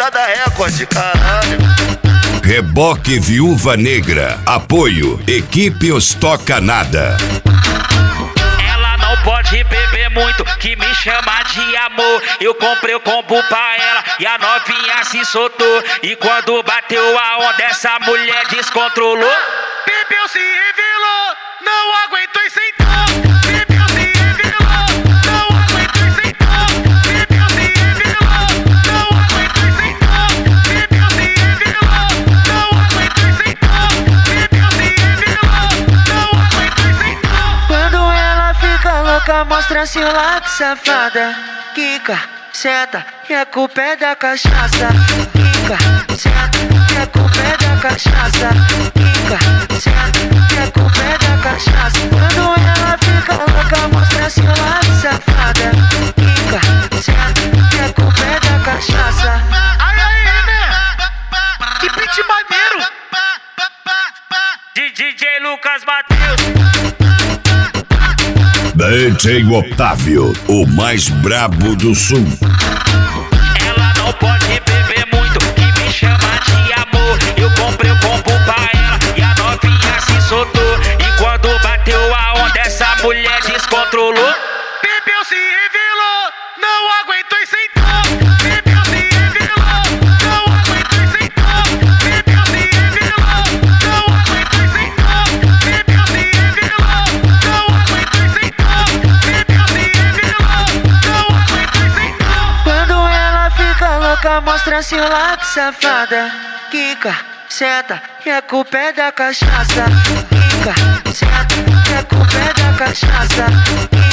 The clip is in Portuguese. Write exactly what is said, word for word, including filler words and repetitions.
da Record, caralho. Reboque Viúva Negra. Apoio Equipe Os Toca Nada. Ela não pode beber muito, que me chama de amor. Eu comprei o combo pra ela e a novinha se soltou. E quando bateu a onda, essa mulher descontrolou. Bebeu, se revelou, não aguentou e sentou. Bebeu, se revelou, não aguentou e sentou. Bebeu, se revelou, não aguentou e sentou. Bebeu, se revelou, não aguentou e sentou. Bebeu, se revelou, não aguentou e sentou. Quando ela fica louca, mostra seu lado, safada. Quica, senta, e a culpa é da cachaça. Quica, senta, e a culpa é da cachaça. Quica, senta, e a culpa é da cachaça. Quando ela fica louca, mostra seu lado, safada. Quica, senta, e a culpa é da cachaça. Ai, ai, né? Que beat maneiro. D J Lucas Matheus. D J Otávio, o mais brabo do sul. Ela não pode beber muito, que me chama de amor. Eu comprei o combo pra ela e a novinha se soltou. E quando bateu a onda, essa mulher descontrolou. Bebeu, se revelou, não aguentou e sentou. Bebeu, se revelou, não aguentou e sentou. Bebeu, se revelou, não aguentou e sentou. Bebeu, se revelou, não aguentou e sentou. Bebeu, se revelou, não aguentou e sentou. Quando ela fica louca, mostra seu lado, safada. Quica, senta, e a culpa é da cachaça. Quica, senta, e a culpa é da cachaça.